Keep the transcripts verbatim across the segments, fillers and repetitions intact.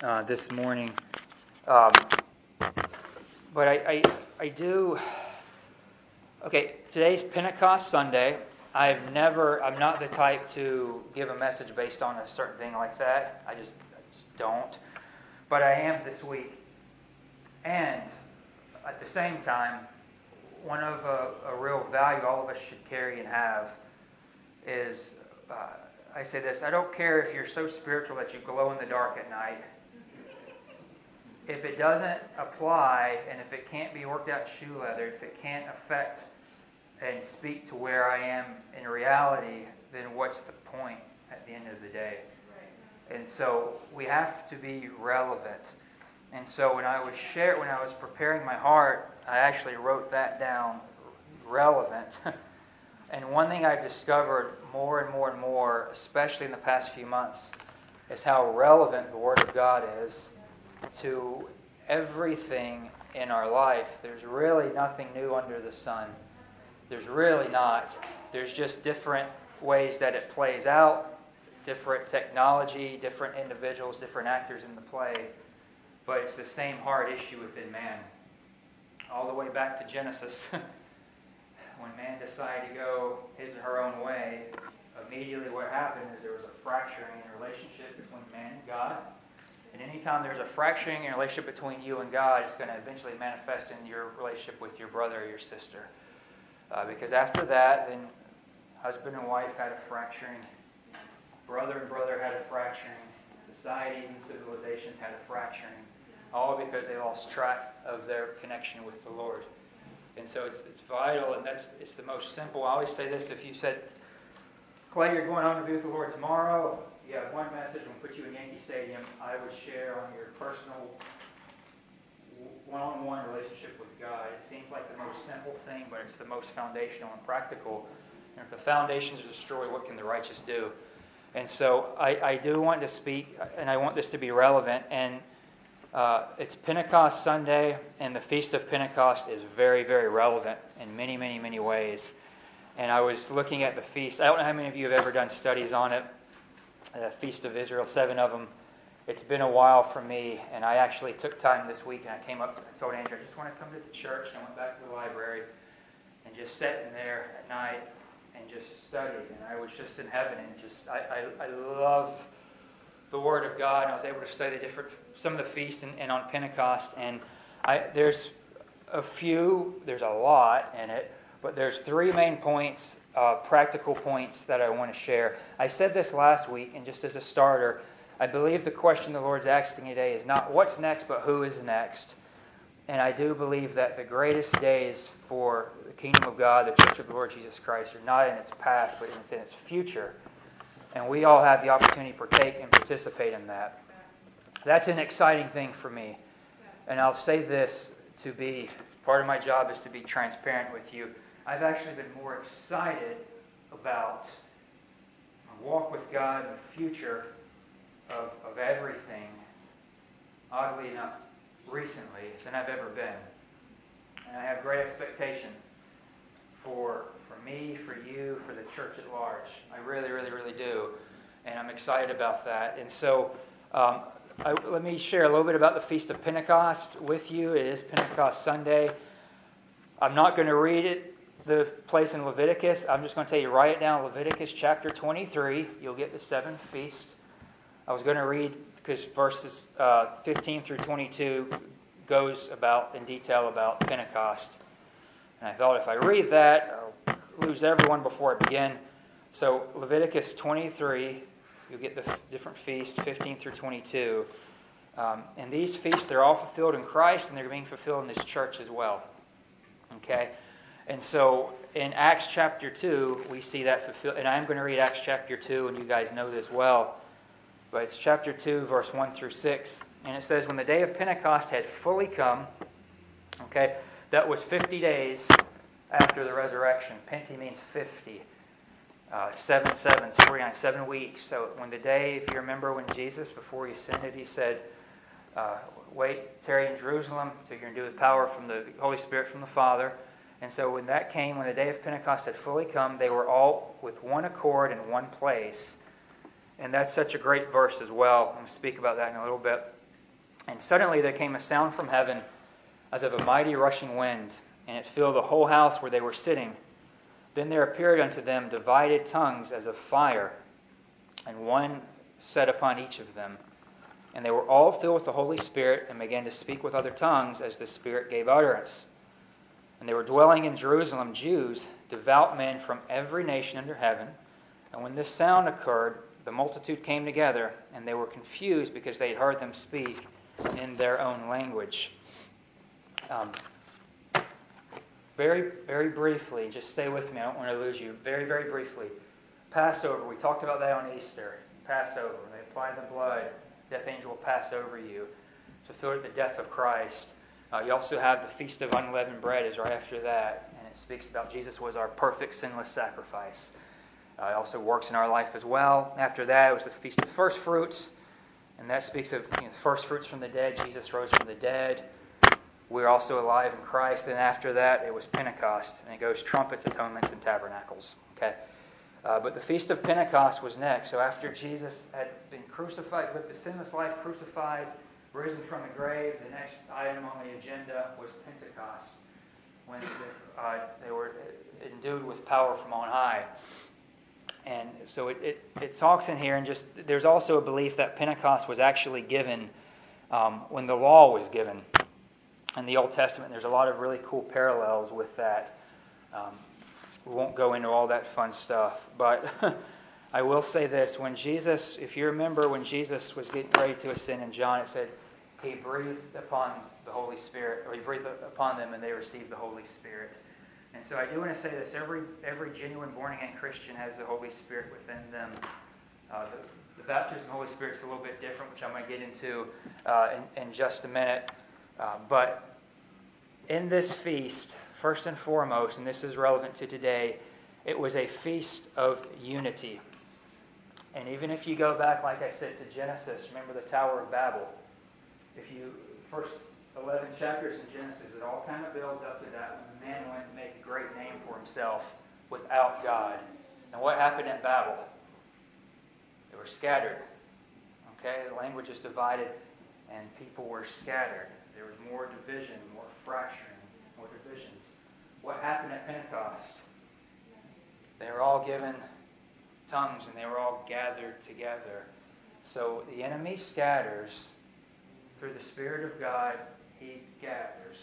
uh, this morning. Um, but I, I, I do... Okay, today's Pentecost Sunday. I've never... I'm not the type to give a message based on a certain thing like that. I just, I just don't. But I am this week. And at the same time, one of a, a real value all of us should carry and have is... Uh, I say this, I don't care if you're so spiritual that you glow in the dark at night. If it doesn't apply, and if it can't be worked out in shoe leather, if it can't affect and speak to where I am in reality, then what's the point at the end of the day? And so we have to be relevant. And so when I was share, when I was preparing my heart, I actually wrote that down, relevant. And one thing I've discovered more and more and more, especially in the past few months, is how relevant the Word of God is to everything in our life. There's really nothing new under the sun. There's really not. There's just different ways that it plays out, different technology, different individuals, different actors in the play. But it's the same hard issue within man. All the way back to Genesis. When man decided to go his or her own way, immediately what happened is there was a fracturing in the relationship between man and God. And anytime there's a fracturing in the relationship between you and God, it's going to eventually manifest in your relationship with your brother or your sister. Uh, because after that, then husband and wife had a fracturing. Brother and brother had a fracturing. Societies and civilizations had a fracturing. All because they lost track of their connection with the Lord. And so it's it's vital, and that's it's the most simple. I always say this: if you said, Clay, you're going home to be with the Lord tomorrow, you have one message, we'll put you in Yankee Stadium, I would share on your personal one-on-one relationship with God. It seems like the most simple thing, but it's the most foundational and practical. And if the foundations are destroyed, what can the righteous do? And so I, I do want to speak, and I want this to be relevant, and Uh, it's Pentecost Sunday, and the Feast of Pentecost is very, very relevant in many, many, many ways. And I was looking at the feast. I don't know how many of you have ever done studies on it. Uh, Feast of Israel, seven of them. It's been a while for me, and I actually took time this week, and I came up, I told Andrew, I just want to come to the church, and I went back to the library, and just sat in there at night, and just studied. And I was just in heaven, and just, I, I, I love the Word of God, and I was able to study the different, some of the feasts and, and on Pentecost. And I, there's a few, there's a lot in it, but there's three main points, uh, practical points that I want to share. I said this last week, and just as a starter, I believe the question the Lord's asking today is not what's next, but who is next. And I do believe that the greatest days for the kingdom of God, the Church of the Lord Jesus Christ, are not in its past, but it's in its future. And we all have the opportunity to partake and participate in that. That's an exciting thing for me. And I'll say this to be, part of my job is to be transparent with you. I've actually been more excited about my walk with God and the future of, of everything, oddly enough, recently, than I've ever been. And I have great expectation for for me, for you, for the church at large. I really, really, really do. And I'm excited about that. And so um, I, let me share a little bit about the Feast of Pentecost with you. It is Pentecost Sunday. I'm not going to read it, the place in Leviticus. I'm just going to tell you, write it down, Leviticus chapter twenty-three. You'll get the seventh feast. I was going to read, because verses uh, fifteen through twenty-two goes about in detail about Pentecost. And I thought if I read that, I'll lose everyone before I begin. So Leviticus twenty-three, you'll get the f- different feasts, fifteen through twenty-two. Um, and these feasts, they're all fulfilled in Christ, and they're being fulfilled in this church as well. Okay? And so in Acts chapter two, we see that fulfilled. And I'm going to read Acts chapter two, and you guys know this well. But it's chapter two, verse one through six. And it says, when the day of Pentecost had fully come, okay, that was fifty days after the resurrection. Penti means fifty. Uh, seven sevens, forty-nine, seven weeks. So when the day, if you remember when Jesus, before he ascended, he said, uh, wait, tarry in Jerusalem till you're endued with power from the Holy Spirit from the Father. And so when that came, when the day of Pentecost had fully come, they were all with one accord in one place. And that's such a great verse as well. I'm going to speak about that in a little bit. And suddenly there came a sound from heaven as of a mighty rushing wind, and it filled the whole house where they were sitting. Then there appeared unto them divided tongues as of fire, and one sat upon each of them. And they were all filled with the Holy Spirit, and began to speak with other tongues as the Spirit gave utterance. And they were dwelling in Jerusalem Jews, devout men from every nation under heaven. And when this sound occurred, the multitude came together, and they were confused because they had heard them speak in their own language. Um, very, very briefly, just stay with me, I don't want to lose you. Very, very briefly, Passover, we talked about that on Easter. Passover, they apply the blood, death angel will pass over you to fulfill the death of Christ. Uh, you also have the Feast of Unleavened Bread is right after that, and it speaks about Jesus was our perfect sinless sacrifice. Uh, it also works in our life as well. After that, it was the Feast of First Fruits, and that speaks of you know, first fruits from the dead. Jesus rose from the dead. We're also alive in Christ. And after that, it was Pentecost, and it goes trumpets, atonements, and tabernacles. Okay, uh, but the Feast of Pentecost was next. So after Jesus had been crucified, lived a sinless life, crucified, risen from the grave, the next item on the agenda was Pentecost, when the, uh, they were endued with power from on high. And so it, it, it talks in here, and just there's also a belief that Pentecost was actually given um, when the law was given in the Old Testament. There's a lot of really cool parallels with that. Um, we won't go into all that fun stuff, but I will say this. When Jesus, if you remember when Jesus was getting ready to ascend in John, it said he breathed upon the Holy Spirit, or he breathed upon them and they received the Holy Spirit. And so I do want to say this. Every every genuine born-again Christian has the Holy Spirit within them. Uh, the, the baptism of the Holy Spirit is a little bit different, which I might get into uh, in, in just a minute. Uh, but in this feast, first and foremost, and this is relevant to today, it was a feast of unity. And even if you go back, like I said, to Genesis, remember the Tower of Babel. If you first eleven chapters in Genesis, it all kind of builds up to that when man wanted to make a great name for himself without God. And what happened at Babel? They were scattered. Okay, the language is divided, and people were scattered. There was more division, more fracturing, more divisions. What happened at Pentecost? They were all given tongues, and they were all gathered together. So the enemy scatters. Through the Spirit of God, he gathers.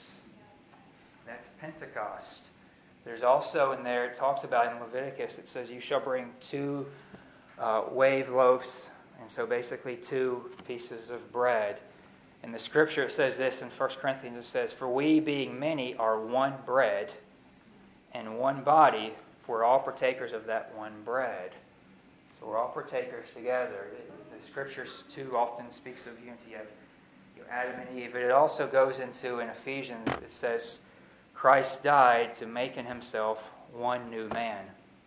That's Pentecost. There's also in there, it talks about in Leviticus, it says, you shall bring two uh, wave loaves, and so basically two pieces of bread. In the Scripture, it says this in First Corinthians, it says, for we being many are one bread and one body, for we're all partakers of that one bread. So we're all partakers together. The, the Scriptures too often speaks of unity of Adam and Eve. But it also goes into, in Ephesians, it says, Christ died to make in himself one new man.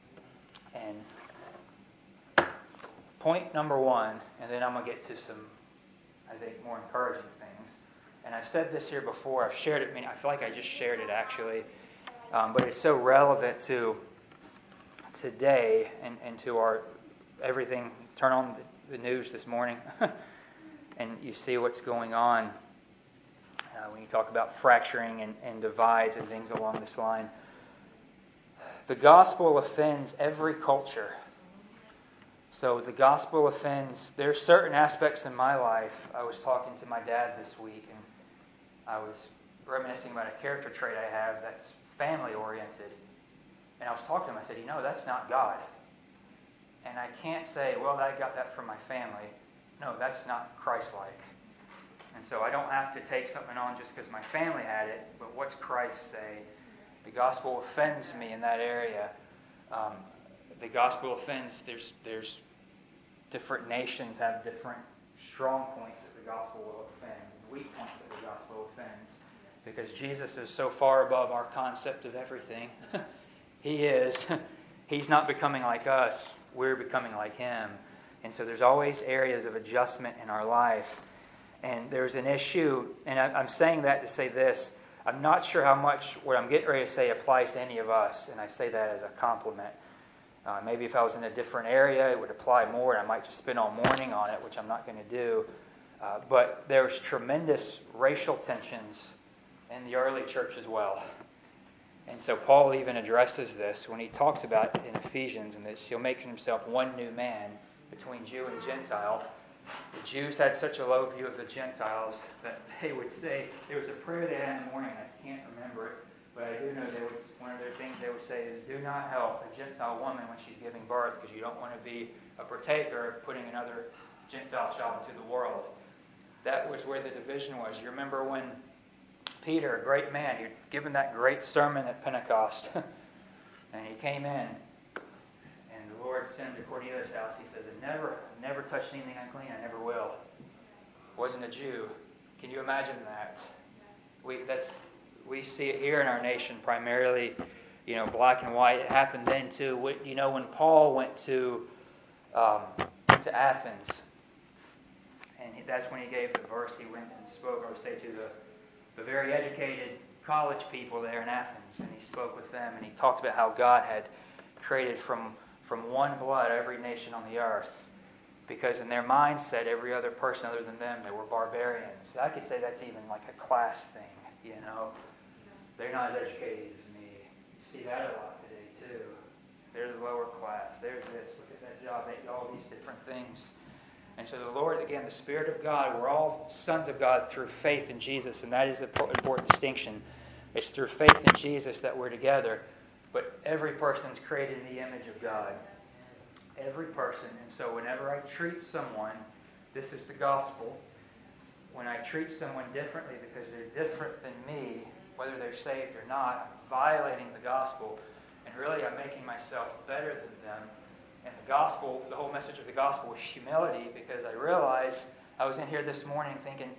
And point number one, and then I'm going to get to some, I think, more encouraging things. And I've said this here before. I've shared it. I mean, I feel like I just shared it, actually. Um, but it's so relevant to today and, and to our everything. Turn on the, the news this morning. And you see what's going on uh, when you talk about fracturing and, and divides and things along this line. The gospel offends every culture. So the gospel offends, there's certain aspects in my life. I was talking to my dad this week, and I was reminiscing about a character trait I have that's family-oriented. And I was talking to him, I said, you know, that's not God. And I can't say, well, I got that from my family. No, that's not Christ-like. And so I don't have to take something on just because my family had it, but what's Christ say? The gospel offends me in that area. Um, the gospel offends, there's there's different nations have different strong points that the gospel will offend, weak points that the gospel offends. Because Jesus is so far above our concept of everything. He is. He's not becoming like us. We're becoming like him. And so there's always areas of adjustment in our life. And there's an issue, and I'm saying that to say this. I'm not sure how much what I'm getting ready to say applies to any of us, and I say that as a compliment. Uh, maybe if I was in a different area, it would apply more, and I might just spend all morning on it, which I'm not going to do. Uh, but there was tremendous racial tensions in the early church as well. And so Paul even addresses this when he talks about in Ephesians, and this he'll make himself one new man between Jew and Gentile. The Jews had such a low view of the Gentiles that they would say, there was a prayer they had in the morning, I can't remember it, but I do know they would, one of their things they would say is, do not help a Gentile woman when she's giving birth, because you don't want to be a partaker of putting another Gentile child into the world. That was where the division was. You remember when Peter, a great man, he'd given that great sermon at Pentecost, and he came in, and the Lord sent him to Cornelius' house. He says, I never, never touched anything unclean. I never will. Wasn't a Jew. Can you imagine that? We that's we see it here in our nation primarily, you know, black and white. It happened then too. We, you know, when Paul went to um, to Athens, and he, that's when he gave the verse. He went and spoke, I would say, to the the very educated college people there in Athens, and he spoke with them, and he talked about how God had created from from one blood every nation on the earth, because in their mindset, every other person other than them, they were barbarians. I could say that's even like a class thing, you know. They're not as educated as me. You see that a lot today too. They're the lower class. There's this. Look at that job. They, all these different things. And so the Lord, again, the Spirit of God, we're all sons of God through faith in Jesus, and that is the important distinction. It's through faith in Jesus that we're together, but every person's created in the image of God. Every person. And so whenever I treat someone, this is the gospel, when I treat someone differently because they're different than me, whether they're saved or not, I'm violating the gospel, and really I'm making myself better than them. And the gospel, the whole message of the gospel is humility, because I realize I was in here this morning thinking,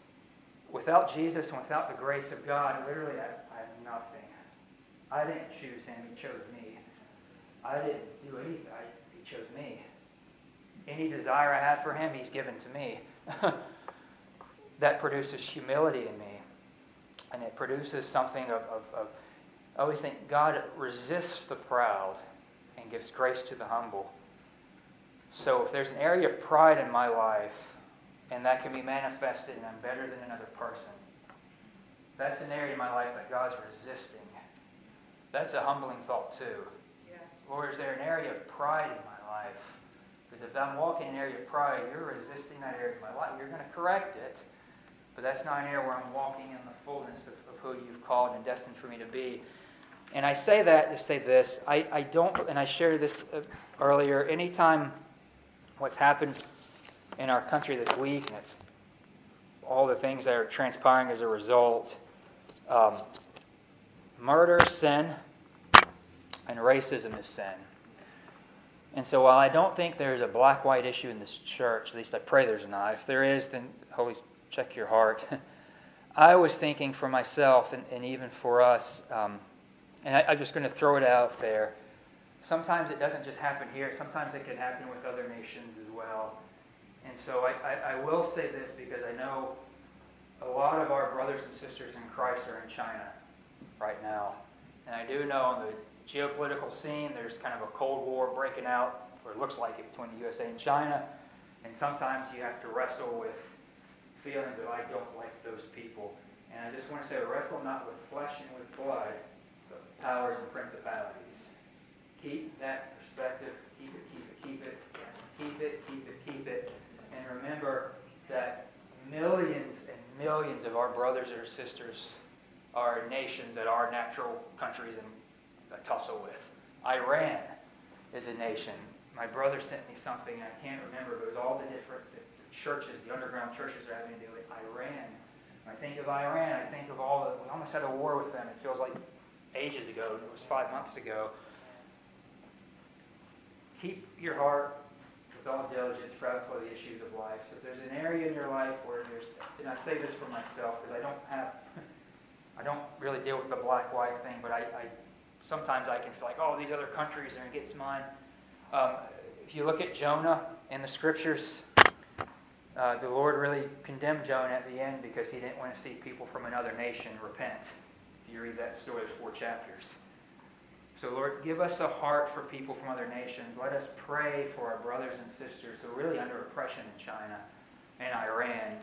without Jesus and without the grace of God, literally I, I have nothing. I didn't choose him, he chose me. I didn't do anything, I, he chose me. Any desire I have for him, he's given to me. That produces humility in me. And it produces something of, of, of, I always think God resists the proud and gives grace to the humble. So if there's an area of pride in my life, and that can be manifested and I'm better than another person, that's an area in my life that God's resisting. That's a humbling thought too. Yeah. Lord, is there an area of pride in my life? Because if I'm walking in an area of pride, you're resisting that area of my life. You're going to correct it, but that's not an area where I'm walking in the fullness of, of who you've called and destined for me to be. And I say that to say this. I, I don't, and I shared this earlier, anytime what's happened in our country this week, and it's all the things that are transpiring as a result, um, murder, sin, and racism is sin. And so while I don't think there's a black-white issue in this church, at least I pray there's not. If there is, then Holy, check your heart. I was thinking for myself, and, and even for us, um, and I, I'm just going to throw it out there. Sometimes it doesn't just happen here. Sometimes it can happen with other nations as well. And so I, I, I will say this, because I know a lot of our brothers and sisters in Christ are in China right now. And I do know on the geopolitical scene, there's kind of a Cold War breaking out, or it looks like it, between the U S A and China. And sometimes you have to wrestle with feelings of, I don't like those people. And I just want to say, wrestle not with flesh and with blood, but powers and principalities. Keep that perspective. Keep it, keep it, keep it. Keep it, keep it, keep it. And remember that millions and millions of our brothers and sisters are nations that our natural countries in, that tussle with. Iran is a nation. My brother sent me something, and I can't remember, but it was all the different the, the churches, the underground churches are having to do with Iran. When I think of Iran, I think of all the, we almost had a war with them. It feels like ages ago. It was five months ago. Keep your heart with all diligence for the issues of life. So if there's an area in your life where there's, and I say this for myself because I don't have, I don't really deal with the black-white thing, but I, I sometimes I can feel like, oh, these other countries are against mine. Um, if you look at Jonah in the scriptures, uh, the Lord really condemned Jonah at the end because he didn't want to see people from another nation repent. If you read that story, there's four chapters. So Lord, give us a heart for people from other nations. Let us pray for our brothers and sisters who are really under oppression in China and Iran.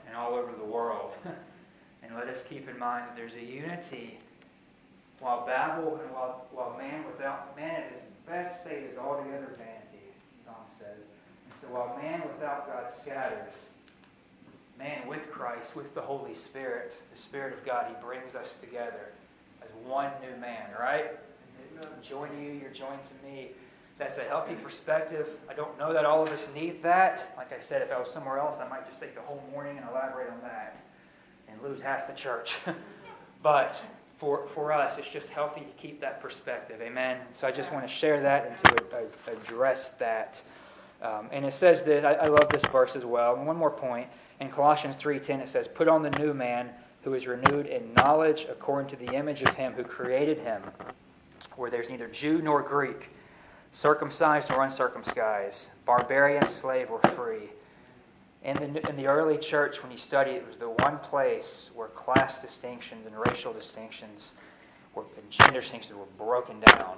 in mind that there's a unity. While Babel and while, while man without man at his best state is altogether vanity, the Psalm says. And so while man without God scatters, man with Christ, with the Holy Spirit, the Spirit of God, He brings us together as one new man, right? Join you, you're joined to me. That's a healthy perspective. I don't know that all of us need that. Like I said, if I was somewhere else, I might just take the whole morning and elaborate on that and lose half the church. But for for us, it's just healthy to keep that perspective. Amen? So I just want to share that and to uh, address that. Um, and it says that, I, I love this verse as well. And one more point. In Colossians three ten, it says, "Put on the new man who is renewed in knowledge according to the image of Him who created him, where there's neither Jew nor Greek, circumcised or uncircumcised, barbarian, slave, or free." In the in the early church, when you study, it was the one place where class distinctions and racial distinctions were, and gender distinctions were broken down.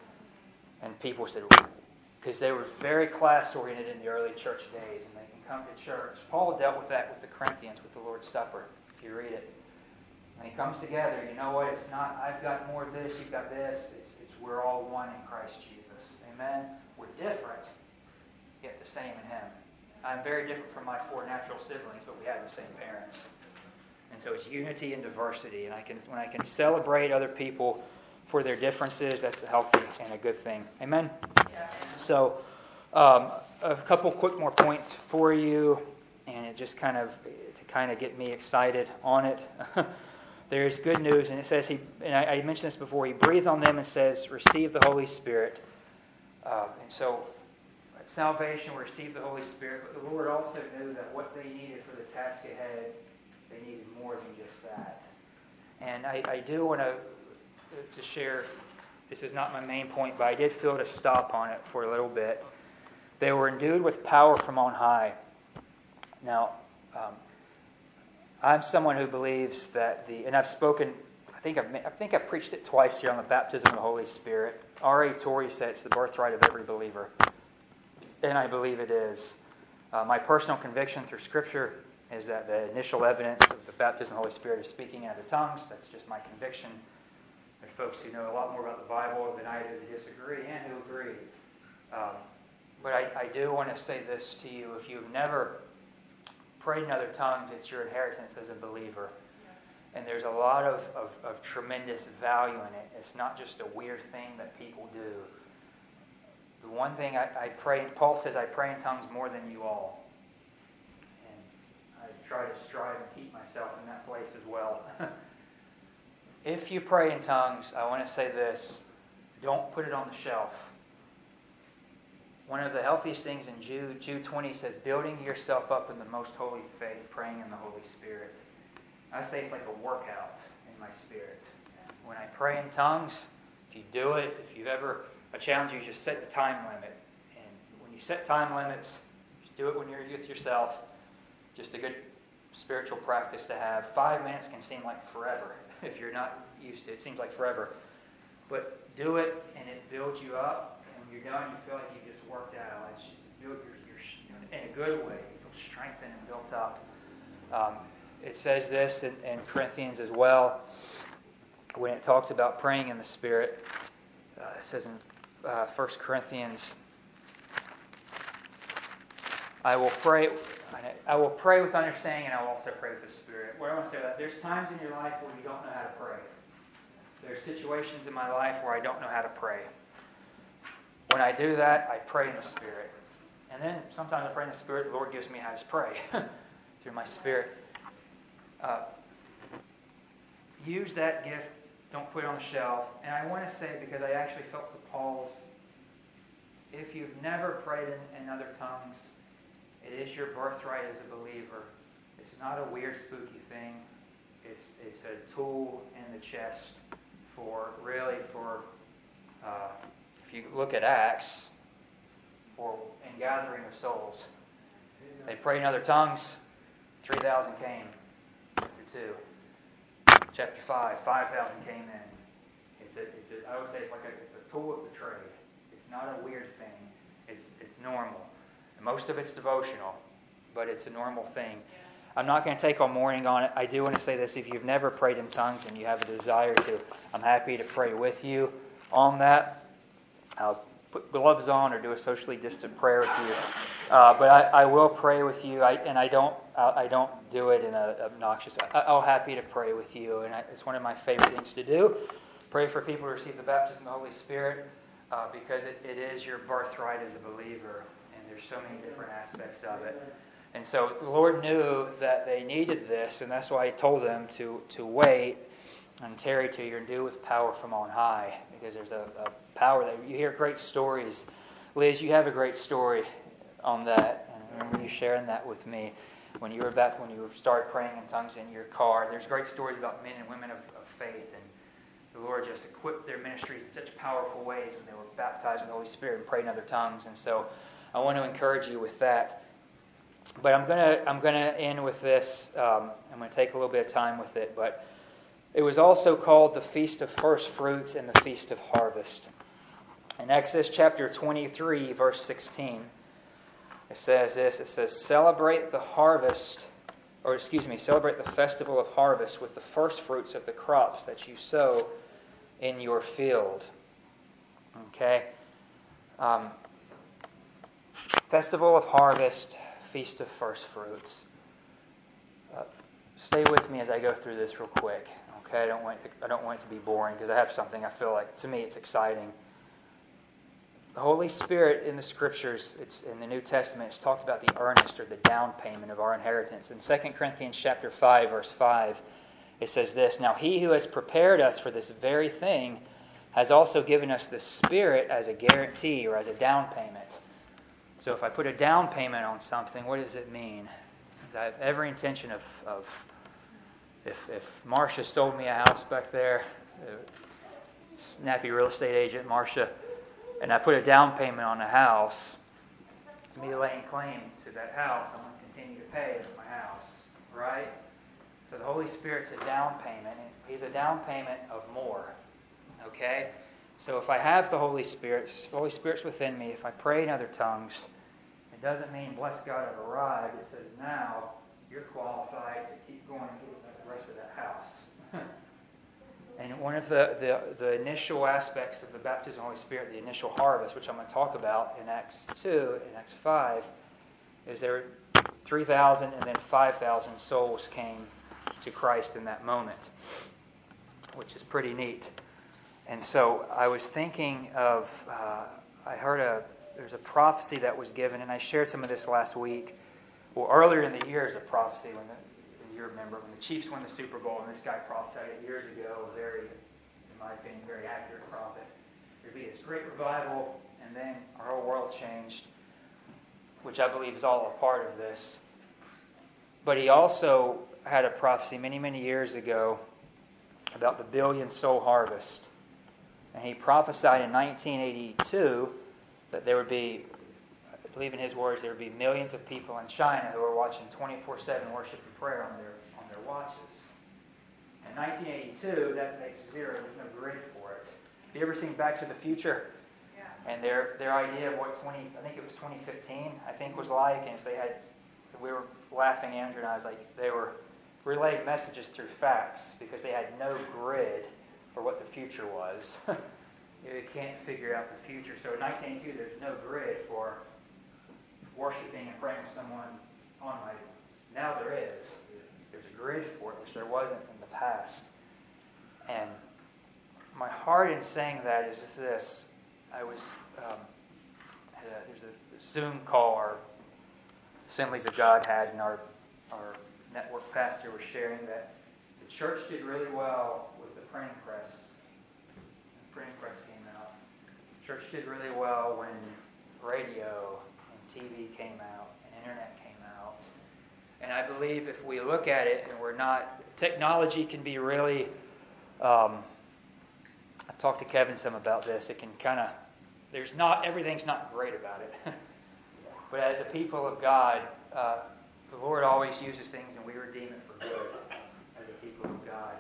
And people said, because they were very class-oriented in the early church days, and they can come to church. Paul dealt with that with the Corinthians, with the Lord's Supper, if you read it. When he comes together, you know what? It's not, I've got more of this, you've got this. It's, it's we're all one in Christ Jesus. Amen? We're different, yet the same in Him. I'm very different from my four natural siblings, but we have the same parents. And so it's unity and diversity. And I can, when I can celebrate other people for their differences, that's a healthy and a good thing. Amen? Yeah. So um, a couple quick more points for you, and it just kind of to kind of get me excited on it. There's good news, and it says he. And I, I mentioned this before. He breathed on them and says, "Receive the Holy Spirit." Uh, and so. At salvation, we receive the Holy Spirit, but the Lord also knew that what they needed for the task ahead, they needed more than just that. And I, I do want to to share, this is not my main point, but I did feel to stop on it for a little bit. They were endued with power from on high. Now, um, I'm someone who believes that the, and I've spoken, I think I've, I think I've preached it twice here on the baptism of the Holy Spirit. R A Torrey said it's the birthright of every believer. And I believe it is. Uh, my personal conviction through Scripture is that the initial evidence of the baptism of the Holy Spirit is speaking in other tongues. That's just my conviction. There's folks who know a lot more about the Bible than I do who disagree and who agree. Um, but I, I do want to say this to you. If you've never prayed in other tongues, it's your inheritance as a believer. And there's a lot of, of, of tremendous value in it. It's not just a weird thing that people do. The one thing I, I pray, Paul says, I pray in tongues more than you all. And I try to strive and keep myself in that place as well. If you pray in tongues, I want to say this, don't put it on the shelf. One of the healthiest things in Jude, Jude twenty says, building yourself up in the most holy faith, praying in the Holy Spirit. I say it's like a workout in my spirit. When I pray in tongues, if you do it, if you've ever... I challenge you to just set the time limit. And when you set time limits, do it when you're with yourself. Just a good spiritual practice to have. Five minutes can seem like forever if you're not used to it. It seems like forever. But do it, and it builds you up. And when you're done, you feel like you just worked out. It's just build your, your, in a good way. You feel strengthened and built up. Um, it says this in, in Corinthians as well, when it talks about praying in the Spirit. Uh, it says in Uh, First Corinthians, I will pray. I will pray with understanding, and I will also pray with the Spirit. What I want to say about that, there's times in your life where you don't know how to pray. There's situations in my life where I don't know how to pray. When I do that, I pray in the Spirit, and then sometimes I pray in the Spirit. The Lord gives me how to pray through my Spirit. Uh, use that gift. Don't put it on the shelf. And I want to say, because I actually felt to Paul's, if you've never prayed in, in other tongues, it is your birthright as a believer. It's not a weird, spooky thing. It's it's a tool in the chest for, really, for, uh, if you look at Acts, for in gathering of souls. They prayed in other tongues, three thousand came. Chapter two. Chapter five, five thousand came in. It's a, it's a, I would say it's like a, it's a tool of the trade. It's not a weird thing. It's it's normal. And most of it's devotional, but it's a normal thing. I'm not going to take all morning on it. I do want to say this. If you've never prayed in tongues and you have a desire to, I'm happy to pray with you on that. I'll put gloves on or do a socially distant prayer with you. Uh, but I, I will pray with you, I, and I don't I don't do it in an obnoxious way. I'm happy to pray with you, and I, it's one of my favorite things to do. Pray for people to receive the baptism of the Holy Spirit, uh, because it, it is your birthright as a believer, and there's so many different aspects of it. And so the Lord knew that they needed this, and that's why He told them to, to wait and tarry till you're endued with power from on high, because there's a, a power that you hear great stories. Liz, you have a great story on that, and I remember you sharing that with me when you were back when you started praying in tongues in your car. There's great stories about men and women of, of faith, and the Lord just equipped their ministries in such powerful ways when they were baptized with the Holy Spirit and prayed in other tongues. And so I want to encourage you with that. But I'm gonna I'm gonna end with this. Um, I'm gonna take a little bit of time with it, but it was also called the Feast of First Fruits and the Feast of Harvest. In Exodus chapter twenty-three, verse sixteen, it says this. It says, "Celebrate the harvest, or excuse me, celebrate the festival of harvest with the first fruits of the crops that you sow in your field." Okay. Um, festival of harvest, Feast of First Fruits. Uh, stay with me as I go through this real quick. Okay, I don't want it to, I don't want it to be boring, because I have something I feel like, to me, it's exciting. The Holy Spirit in the Scriptures, it's in the New Testament, it's talked about the earnest or the down payment of our inheritance. In Second Corinthians chapter five, verse five, it says this, "Now He who has prepared us for this very thing has also given us the Spirit as a guarantee or as a down payment." So if I put a down payment on something, what does it mean? I have every intention of, of if, if Marcia sold me a house back there, uh, snappy real estate agent Marcia, and I put a down payment on a house, it's me laying claim to that house. I'm going to continue to pay as my house, right? So the Holy Spirit's a down payment, and He's a down payment of more, okay? So if I have the Holy Spirit, the Holy Spirit's within me, if I pray in other tongues, it doesn't mean, bless God, I've arrived. It says now you're qualified to keep going and get the rest of that house. And one of the, the, the initial aspects of the baptism of the Holy Spirit, the initial harvest, which I'm going to talk about in Acts two and Acts five, is there three thousand and then five thousand souls came to Christ in that moment, which is pretty neat. And so I was thinking of, uh, I heard a, there's a prophecy that was given, and I shared some of this last week. Well, earlier in the year is a prophecy, when the, you remember, when the Chiefs won the Super Bowl, and this guy prophesied it years ago, a very, in my opinion, very accurate prophet. There'd be this great revival, and then our whole world changed, which I believe is all a part of this. But he also had a prophecy many, many years ago about the billion soul harvest. And he prophesied in nineteen eighty-two that there would be, I believe in his words, there would be millions of people in China who are watching twenty-four seven worship and prayer on their on their watches. In nineteen eighty-two, that makes zero. There's no grid for it. Have you ever seen Back to the Future? Yeah. And their their idea of what twenty, I think it was twenty fifteen, I think was like, and so they had, we were laughing, Andrew and I, was like, they were relaying messages through facts because they had no grid for what the future was. They can't figure out the future. So in nineteen eighty-two, there's no grid for worshiping and praying with someone on my... Now there is. There's a grid for it, which there wasn't in the past. And my heart in saying that is this. I was... Um, had a, there's a Zoom call our Assemblies of God had, and our, our network pastor was sharing that the church did really well with the printing press. The printing press came out. The church did really well when radio and T V came out and internet came out. And I believe if we look at it and we're not... Technology can be really... Um, I've talked to Kevin some about this. It can kind of... There's not... Everything's not great about it. But as a people of God, uh, the Lord always uses things and we redeem it for good as a people of God.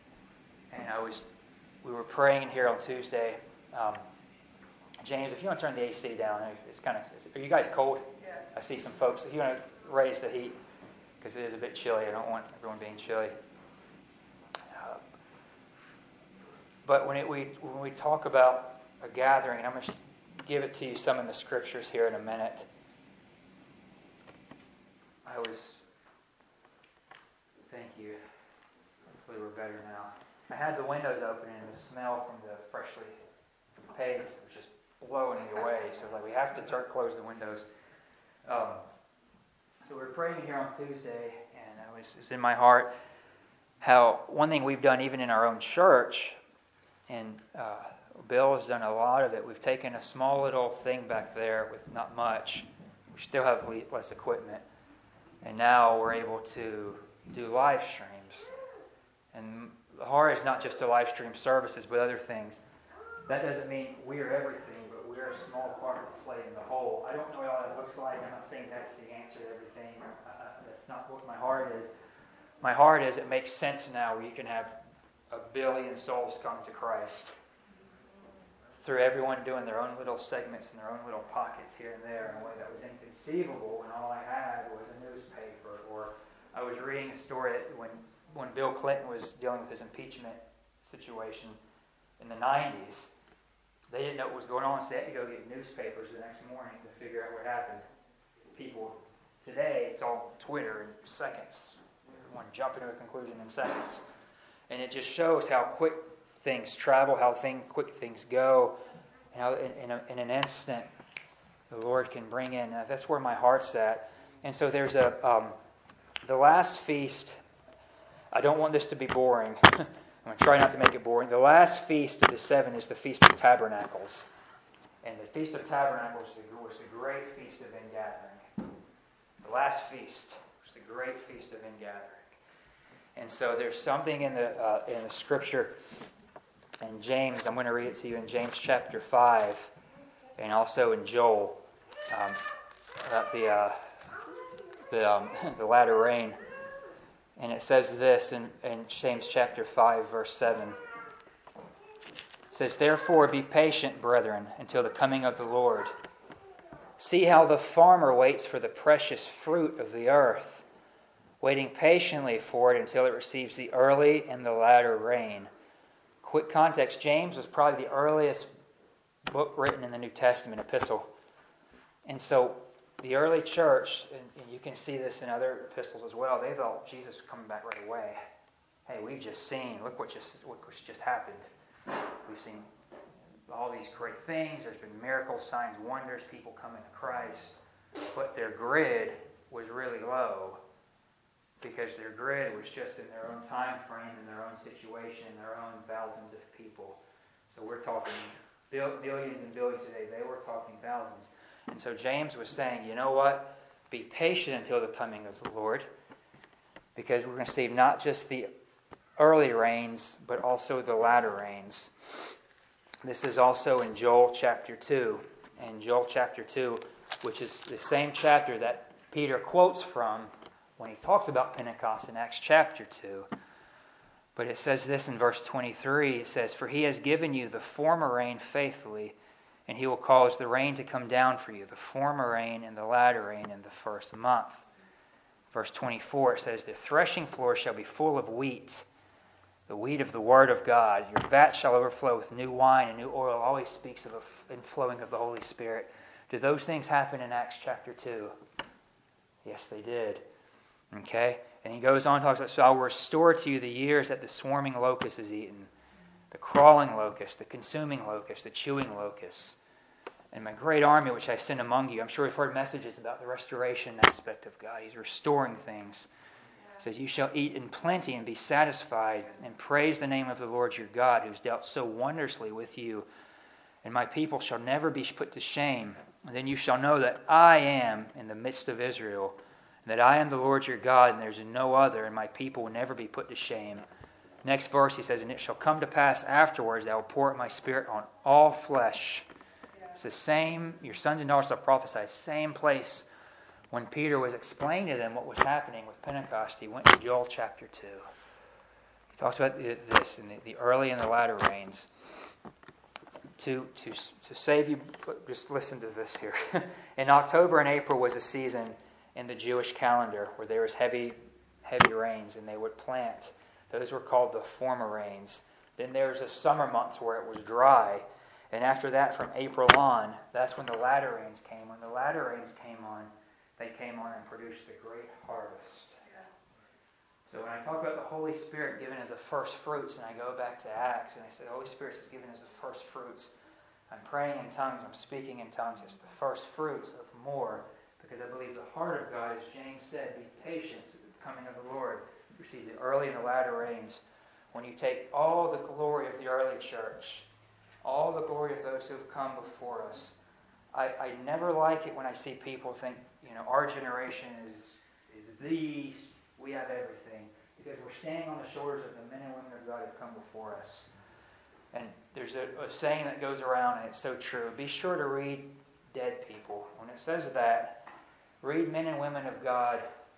And I was... We were praying here on Tuesday. Um, James, if you want to turn the A C down, it's kind of... Are you guys cold? Yeah. I see some folks. If you want to raise the heat. because it is a bit chilly. I don't want everyone being chilly. Uh, but when it, we when we talk about a gathering, and I'm going to give it to you some in the scriptures here in a minute. I was, thank you. Hopefully we're better now. I had the windows open and the smell from the freshly paved was just blowing me away. So like we have to turn, close the windows. Um, so we were praying here on Tuesday, and it was, it was in my heart how one thing we've done even in our own church, and uh, Bill has done a lot of it. We've taken a small little thing back there with not much. We still have less equipment. And now we're able to do live streams. And the heart is not just to live stream services, but other things. That doesn't mean we're everything, but we're a small part to play in the whole. I don't know what all that looks like. I'm not saying that's the answer to everything. Uh, that's not what my heart is. My heart is it makes sense now where you can have a billion souls come to Christ through everyone doing their own little segments in their own little pockets here and there in a way that was inconceivable when all I had was a newspaper. Or I was reading a story that when, when Bill Clinton was dealing with his impeachment situation in the nineties, they didn't know what was going on, so they had to go get newspapers the next morning to figure out what happened. People today, it's all Twitter in seconds. Everyone jumping to a conclusion in seconds. And it just shows how quick things travel, how thing, quick things go, how in, in, a, in an instant the Lord can bring in. Uh, that's where my heart's at. And so there's a um, the last feast. I don't want this to be boring. I'm going to try not to make it boring. The last feast of the seven is the Feast of Tabernacles, and the Feast of Tabernacles was the great feast of ingathering. The last feast was the great feast of ingathering. And so there's something in the uh, in the scripture. In James, I'm going to read it to you in James chapter five, and also in Joel, um, about the uh, the um, the latter rain. And it says this in, in James chapter five, verse seven. It says, "Therefore be patient, brethren, until the coming of the Lord. See how the farmer waits for the precious fruit of the earth, waiting patiently for it until it receives the early and the latter rain." Quick context, James was probably the earliest book written in the New Testament, epistle. And so the early church, and, and you can see this in other epistles as well, they thought Jesus was coming back right away. Hey, we've just seen, look what just, what just happened. We've seen all these great things. There's been miracles, signs, wonders, people coming to Christ. But their grid was really low, because their grid was just in their own time frame, in their own situation, in their own thousands of people. So we're talking billions and billions today. They were talking thousands. And so James was saying, you know what? Be patient until the coming of the Lord, because we're going to see not just the early rains, but also the latter rains. This is also in Joel chapter two. And Joel chapter two, which is the same chapter that Peter quotes from when he talks about Pentecost in Acts chapter two. But it says this in verse twenty-three. It says, "For he has given you the former rain faithfully, and he will cause the rain to come down for you, the former rain and the latter rain in the first month." Verse twenty-four, it says, "The threshing floor shall be full of wheat, the wheat of the word of God. Your vat shall overflow with new wine and new oil." Always speaks of the inflowing of the Holy Spirit. Did those things happen in Acts chapter two? Yes, they did. Okay? And he goes on and talks about, "So I will restore to you the years that the swarming locust is eaten, the crawling locust, the consuming locust, the chewing locust, and my great army which I send among you." I'm sure we've heard messages about the restoration aspect of God. He's restoring things. It says, "You shall eat in plenty and be satisfied, and praise the name of the Lord your God, who's dealt so wondrously with you. And my people shall never be put to shame. And then you shall know that I am in the midst of Israel, and that I am the Lord your God, and there's no other, and my people will never be put to shame." Next verse, he says, "And it shall come to pass afterwards that I will pour out my spirit on all flesh." It's the same, your sons and daughters shall prophesy, same place when Peter was explaining to them what was happening with Pentecost. He went to Joel chapter two. He talks about this in the, the early and the latter rains. To, to, to save you, just listen to this here. In October and April was a season in the Jewish calendar where there was heavy, heavy rains and they would plant. Those were called the former rains. Then there was the summer months where it was dry. And after that, from April on, that's when the latter rains came. When the latter rains came on, they came on and produced the great harvest. So when I talk about the Holy Spirit given as a first fruits, and I go back to Acts, and I say the Holy Spirit is given as a first fruits, I'm praying in tongues, I'm speaking in tongues, it's the first fruits of more, because I believe the heart of God, as James said, be patient to the coming of the Lord. You see the early and the latter rains. When you take all the glory of the early church, all the glory of those who have come before us, I, I never like it when I see people think, you know, our generation is is the, we have everything. Because we're standing on the shoulders of the men and women of God who have come before us. And there's a, a saying that goes around, and it's so true. Be sure to read dead people. When it says that, read men and women of God.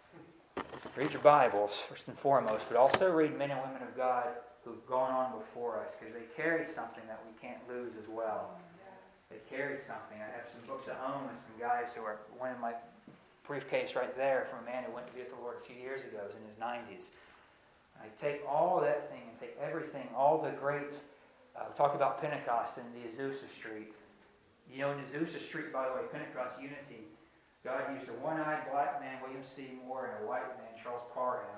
Read your Bibles, first and foremost, but also read men and women of God who've gone on before us, because they carried something that we can't lose as well. They carried something. I have some books at home with some guys who are, one in my briefcase right there from a man who went to be with the Lord a few years ago. He was in his nineties. I take all of that thing and take everything, all the great, uh, we talk about Pentecost in the Azusa Street. You know, in Azusa Street, by the way, Pentecost Unity, God used a one-eyed black man, William Seymour, and a white man, Charles Parham,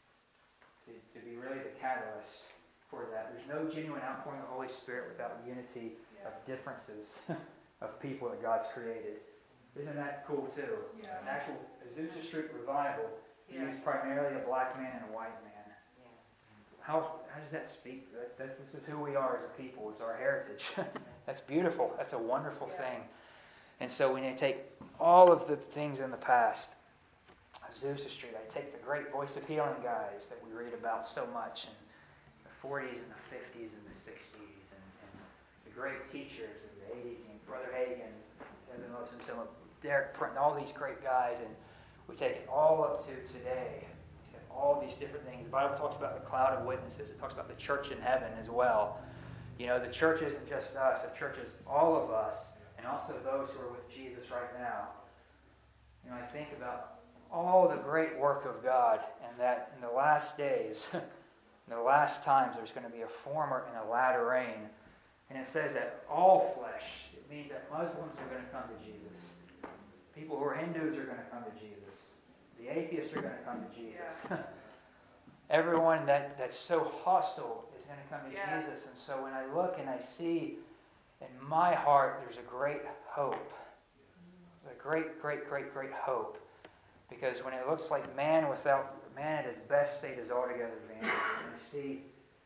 to, to be really the catalyst for that. There's no genuine outpouring of the Holy Spirit without unity of differences of people that God's created. Isn't that cool too? Yeah. An actual Azusa Street revival yeah. used primarily a black man and a white man. Yeah. How how does that speak? That, that, this is who we are as a people. It's our heritage. That's beautiful. That's a wonderful yeah. thing. And so when you take all of the things in the past, Azusa Street, I take the great Voice of Healing guys that we read about so much in the forties and the fifties and the sixties, and, and the great teachers in the eighties, and Brother Hagin, Kevin Wilson, so Derek Prince, all these great guys, and we take it all up to today. We have all these different things. The Bible talks about the cloud of witnesses. It talks about the church in heaven as well. You know, the church isn't just us. The church is all of us, and also those who are with Jesus right now. You know, I think about all the great work of God, and that in the last days, in the last times, there's going to be a former and a latter rain. And it says that all flesh, it means that Muslims are going to come to Jesus. People who are Hindus are going to come to Jesus. The atheists are going to come to Jesus. Yeah. Everyone that, that's so hostile is going to come to yeah. Jesus. And so when I look and I see in my heart, there's a great hope. A great, great, great, great hope. Because when it looks like man without man at his best state is altogether vanished, and I see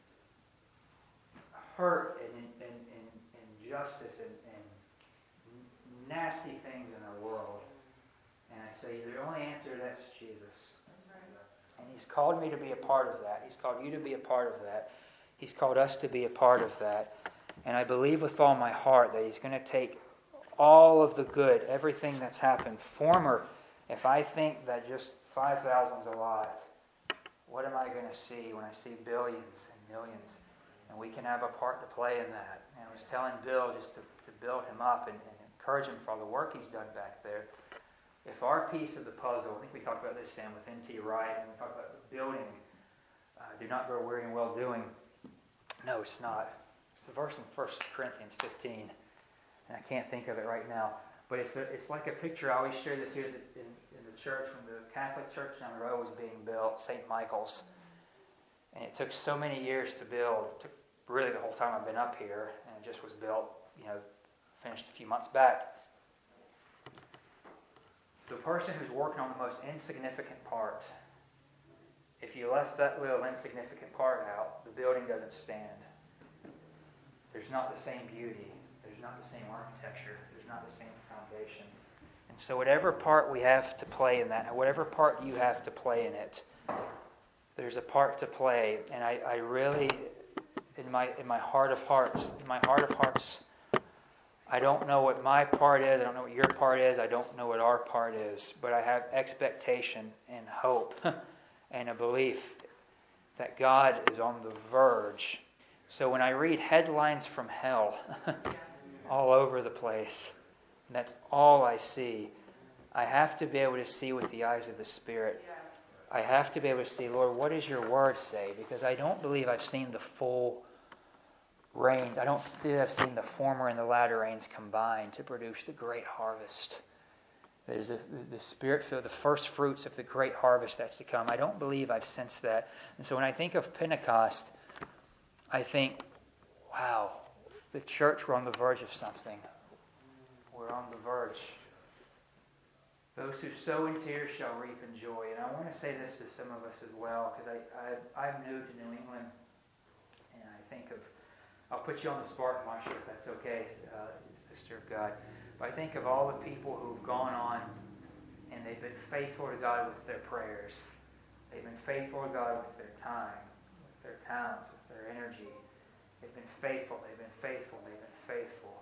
hurt and, and, and injustice and, and nasty things in our world, and I say the only answer to that is Jesus. And He's called me to be a part of that. He's called you to be a part of that. He's called us to be a part of that. And I believe with all my heart that He's going to take all of the good, everything that's happened, former. If I think that just five thousand is a lot, what am I going to see when I see billions and millions? And we can have a part to play in that. And I was telling Bill just to, to build him up and, and encourage him for all the work he's done back there. If our piece of the puzzle, I think we talked about this, Sam, with N T Wright, and we talked about building, uh, do not grow weary in well doing. No, it's not. It's the verse in First Corinthians fifteen, and I can't think of it right now. But it's a, it's like a picture. I always share this here in, in the church when the Catholic church down the road was being built, Saint Michael's. And it took so many years to build. It took really the whole time I've been up here, and it just was built, you know, finished a few months back. The person who's working on the most insignificant part, if you left that little insignificant part out, the building doesn't stand. There's not the same beauty. There's not the same architecture. There's not the same foundation. And so whatever part we have to play in that, whatever part you have to play in it, there's a part to play. And I, I really, in my in my heart of hearts, in my heart of hearts, I don't know what my part is. I don't know what your part is. I don't know what our part is. But I have expectation and hope and a belief that God is on the verge. So when I read headlines from hell all over the place, and that's all I see, I have to be able to see with the eyes of the Spirit. I have to be able to see, Lord, what does your word say? Because I don't believe I've seen the full rain. I don't believe I've seen the former and the latter rains combined to produce the great harvest. There's the, the Spirit filled, the first fruits of the great harvest that's to come. I don't believe I've sensed that. And so when I think of Pentecost, I think, wow, the church, we're on the verge of something. We're on the verge. Those who sow in tears shall reap in joy. And I want to say this to some of us as well, because I, I, I'm new to New England. And I think of, I'll put you on the spot, Marsha, if that's okay, uh, sister of God. But I think of all the people who've gone on and they've been faithful to God with their prayers. They've been faithful to God with their time, with their talents, with their energy. They've been faithful, they've been faithful, they've been faithful.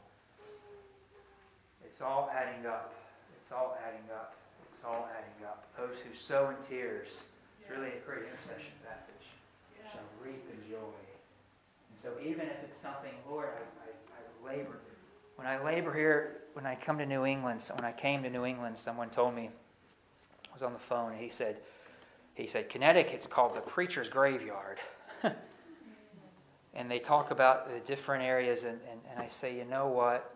It's all adding up. It's all adding up. It's all adding up. Those who sow in tears, it's really a great intercession passage, shall reap in joy. And so even if it's something, Lord, I, I, I labor. When I labor here, when I come to New England, when I came to New England, someone told me, I was on the phone, and he said, he said, Connecticut's called the preacher's graveyard. And they talk about the different areas, and, and, and I say, you know what?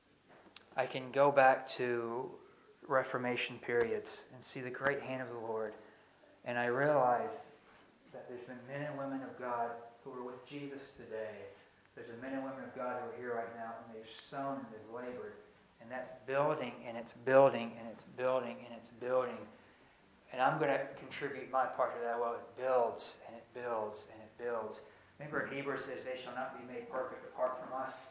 I can go back to Reformation periods and see the great hand of the Lord. And I realize that there's been men and women of God who are with Jesus today. There's been men and women of God who are here right now, and they've sown and they've labored. And that's building, and it's building, and it's building, and it's building. And I'm going to contribute my part to that. Well, it builds, and it builds, and it builds. Remember, Hebrews says, they shall not be made perfect apart from us.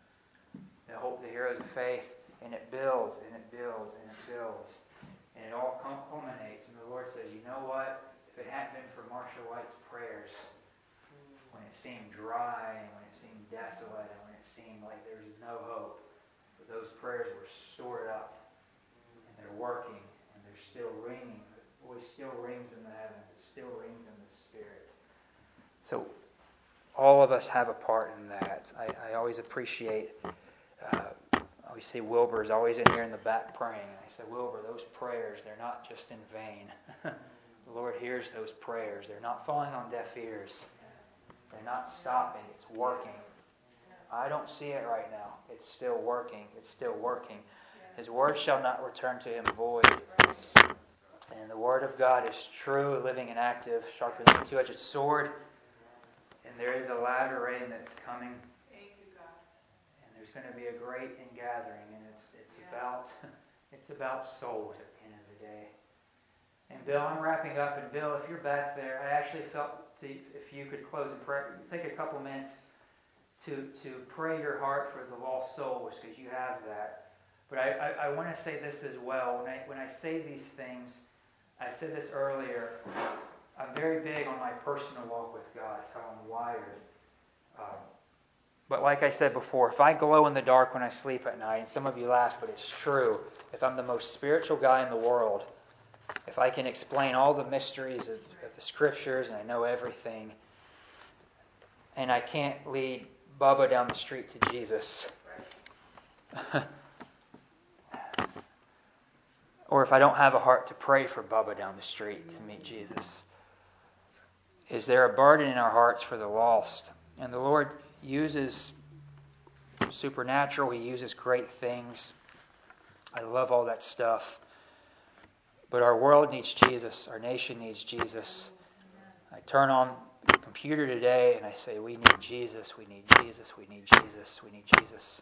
The hope, the heroes of faith. And it builds, and it builds, and it builds. And it all culminates. And the Lord says, you know what? If it hadn't been for Marshall White's prayers, when it seemed dry, and when it seemed desolate, and when it seemed like there was no hope, but those prayers were stored up, and they're working, and they're still ringing. The voice still rings in the heavens. It still rings in the Spirit. So all of us have a part in that. I, I always appreciate... Uh, We see Wilbur's always in here in the back praying. And I said, Wilbur, those prayers, they're not just in vain. The Lord hears those prayers. They're not falling on deaf ears. They're not stopping. It's working. I don't see it right now. It's still working. It's still working. His word shall not return to him void. And the word of God is true, living, and active, sharper than a two-edged sword. And there is a latter rain that's coming. There's going to be a great ingathering, and it's it's yeah. about it's about souls at the end of the day. And Bill, I'm wrapping up, and Bill, if you're back there, I actually felt to, if you could close in prayer, take a couple minutes to to pray your heart for the lost souls, because you have that. But I, I, I want to say this as well. When I when I say these things, I said this earlier. I'm very big on my personal walk with God. It's how I'm wired. Um, But like I said before, if I glow in the dark when I sleep at night, and some of you laugh, but it's true, if I'm the most spiritual guy in the world, if I can explain all the mysteries of, of the Scriptures and I know everything, and I can't lead Bubba down the street to Jesus, or if I don't have a heart to pray for Bubba down the street to meet Jesus, is there a burden in our hearts for the lost? And the Lord uses supernatural. He uses great things. I love all that stuff. But our world needs Jesus. Our nation needs Jesus. I turn on the computer today and I say, we need Jesus, we need Jesus, we need Jesus, we need Jesus.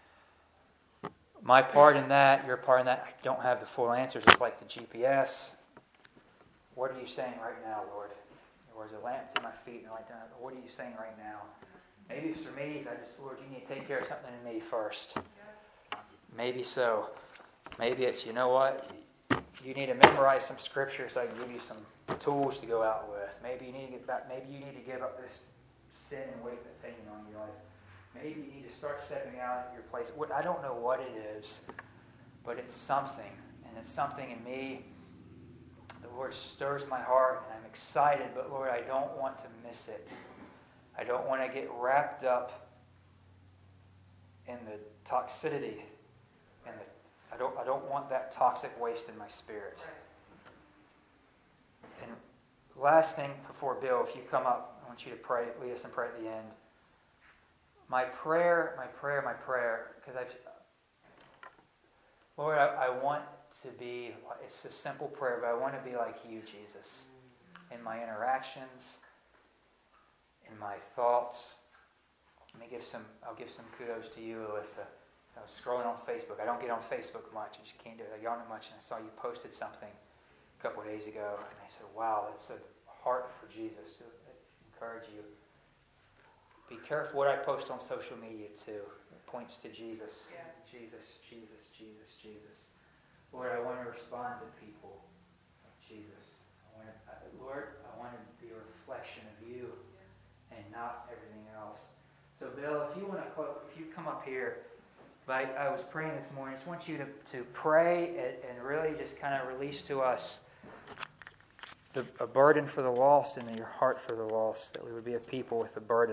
My part in that, your part in that, I don't have the full answers. It's like the G P S. What are you saying right now, Lord? Or is a lamp to my feet and a light down? What are you saying right now? Maybe it's for me. I just, Lord, you need to take care of something in me first. Maybe so. Maybe it's, you know what? You need to memorize some scripture so I can give you some tools to go out with. Maybe you need to get back. Maybe you need to give up this sin and weight that's hanging on your life. Maybe you need to start stepping out of your place. I don't know what it is, but it's something, and it's something in me. The Lord stirs my heart, and I'm excited, but Lord, I don't want to miss it. I don't want to get wrapped up in the toxicity and the I don't, I don't want that toxic waste in my spirit. And last thing before Bill, if you come up, I want you to pray, lead us in prayer at the end. My prayer, my prayer, my prayer, because I've, Lord, I, I want to be, it's a simple prayer, but I want to be like you, Jesus, in my interactions, in my thoughts. Let me give some, I'll give some kudos to you, Alyssa. I was scrolling on Facebook. I don't get on Facebook much. I just can't do it. I get on it much, and I saw you posted something a couple of days ago, and I said, wow, that's a heart for Jesus. To encourage you. Be careful what I post on social media, too. It points to Jesus. Yeah. Jesus, Jesus, Jesus, Jesus. Lord, I want to respond to people. Jesus. I want to, Lord, I want to be a reflection of you and not everything else. So, Bill, if you want to, if you come up here, I, I was praying this morning. I just want you to, to pray and, and really just kind of release to us the, a burden for the lost and your heart for the lost, that we would be a people with a burden